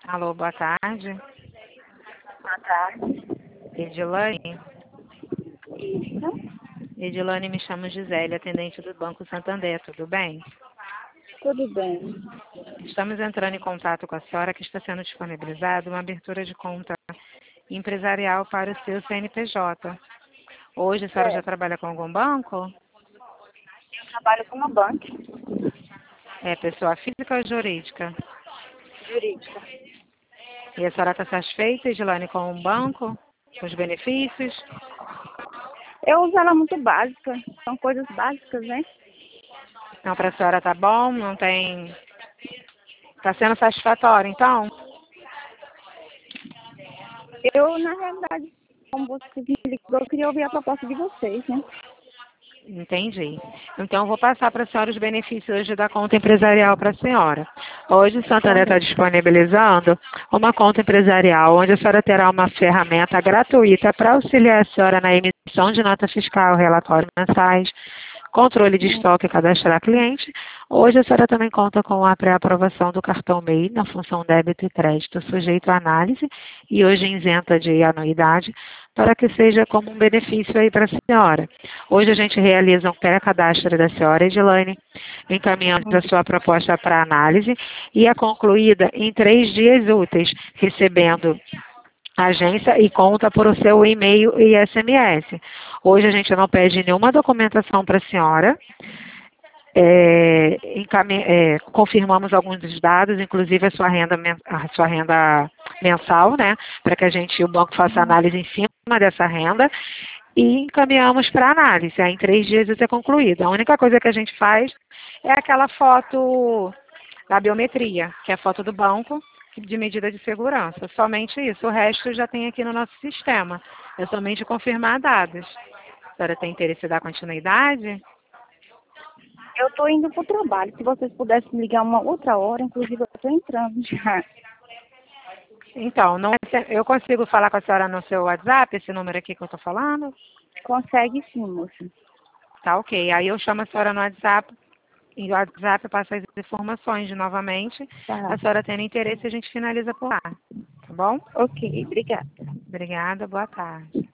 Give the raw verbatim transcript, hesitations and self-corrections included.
Alô, boa tarde. Boa tarde. Edilane? Isso. Edilane, me chamo Gisele, atendente do Banco Santander, tudo bem? Tudo bem. Estamos entrando em contato com a senhora que está sendo disponibilizada uma abertura de conta empresarial para o seu C N P J. Hoje a senhora É, já trabalha com algum banco? eu trabalho com uma banca É pessoa física ou jurídica? jurídica. E a senhora está satisfeita, Edilane, com o banco? Com os benefícios? Eu uso ela muito básica. São coisas básicas, né? Não, para a senhora tá bom? Não tem... Está sendo satisfatório, então? Eu, na realidade, como vocês me ligou, eu queria ouvir a proposta de vocês, né? Entendi. Então, eu vou passar para a senhora os benefícios hoje da conta empresarial para a senhora. Hoje, o Santander está Correto. disponibilizando uma conta empresarial, onde a senhora terá uma ferramenta gratuita para auxiliar a senhora na emissão de nota fiscal, relatório mensais, controle de Hum, estoque e cadastrar cliente. Hoje, a senhora também conta com a pré-aprovação do cartão M E I na função débito e crédito, sujeito à análise e hoje isenta de anuidade, para que seja como um benefício aí para a senhora. Hoje a gente realiza um pré-cadastro da senhora Edilane, encaminhando a hum. sua proposta para análise e é concluída em três dias úteis, recebendo a agência e conta por o seu e-mail e S M S. Hoje a gente não pede nenhuma documentação para a senhora. É, encami- é, confirmamos alguns dos dados, inclusive a sua renda, men- a sua renda mensal, né, para que a gente, o banco faça análise em cima dessa renda e encaminhamos para análise. Aí, em três dias isso é concluído. A única coisa que a gente faz é aquela foto da biometria, que é a foto do banco de medida de segurança. Somente isso. O resto já tem aqui no nosso sistema. É somente confirmar dados. A senhora tem interesse em dar continuidade? Eu estou indo para o trabalho. Se vocês pudessem me ligar uma outra hora, inclusive eu estou entrando já. Então, não é- eu consigo falar com a senhora no seu WhatsApp, esse número aqui que eu estou falando? Consegue sim, moça. Tá, ok. Aí eu chamo a senhora no WhatsApp, e o WhatsApp eu passo as informações de novamente. A Tá. senhora tendo interesse, a gente finaliza por lá. Tá bom? Ok, obrigada. Obrigada, boa tarde.